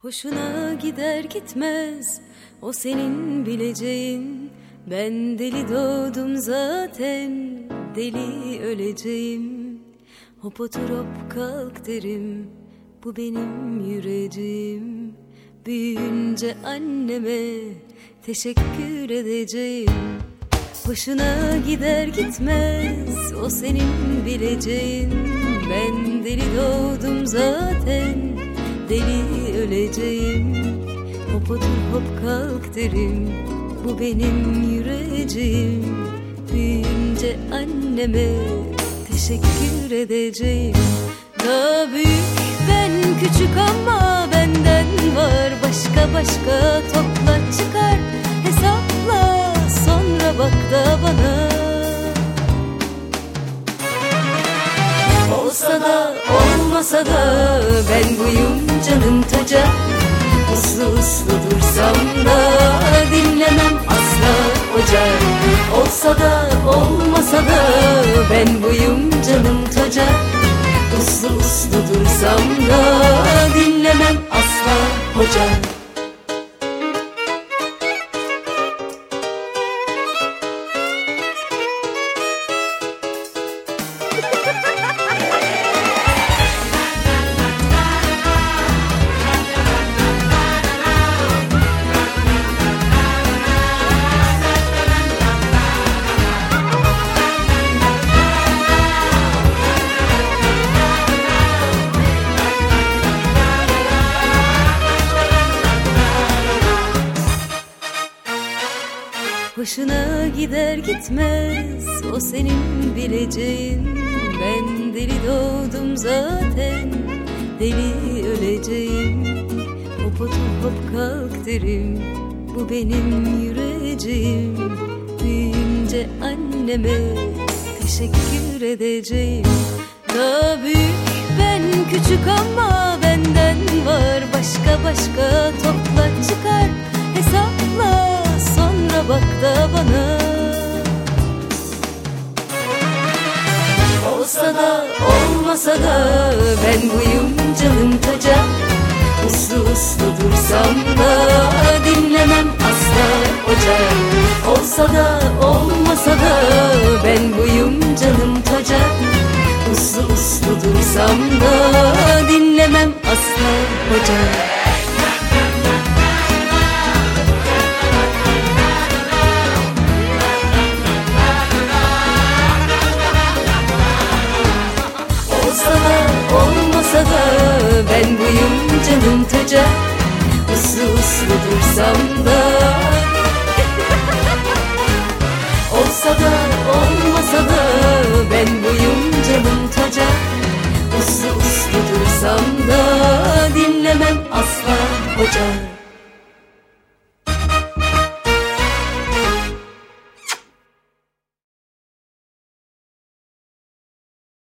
Hoşuna gider gitmez o senin bileceğin. Ben deli doğdum zaten, deli öleceğim. Hop otur hop kalk derim, bu benim yüreğim. Büyüyünce anneme teşekkür edeceğim. Hoşuna gider gitmez o senin bileceğin. Ben deli doğdum zaten, deli öleceğim. Hop otur hop kalk derim, bu benim yüreğim. Büyüyünce anneme teşekkür edeceğim. Daha büyük ben küçük ama benden var başka başka. Topla çıkar hesapla, sonra bak da bana. Olsa da olmasa da ben buyum canım taca. Uslu uslu dursam da dinlemem asla ocak. Olsa da olmasa da ben buyum canım taca. Uslu uslu dursam da dinlemem asla ocak. Hoşuna gider gitmez o senin bileceğin. Ben deli doğdum zaten, deli öleceğim. Hop otur hop kalk derim, bu benim yüreğim. Büyüyünce anneme teşekkür edeceğim. Daha büyük ben küçük ama benden var başka başka. Topla çıkar hesapla, sonra bak da bana. Olsa da olmasa da ben buyum canım taca. Uslu uslu dursam da dinlemem asla ocak. Olsa da olmasa da ben buyum canım taca. Uslu uslu dursam da dinlemem asla ocak. Olmasa da ben buyum canım taca. Uslu uslu dursam da olsa da olmasa da ben buyum canım taca. Uslu uslu dursam da dinlemem asla ocak.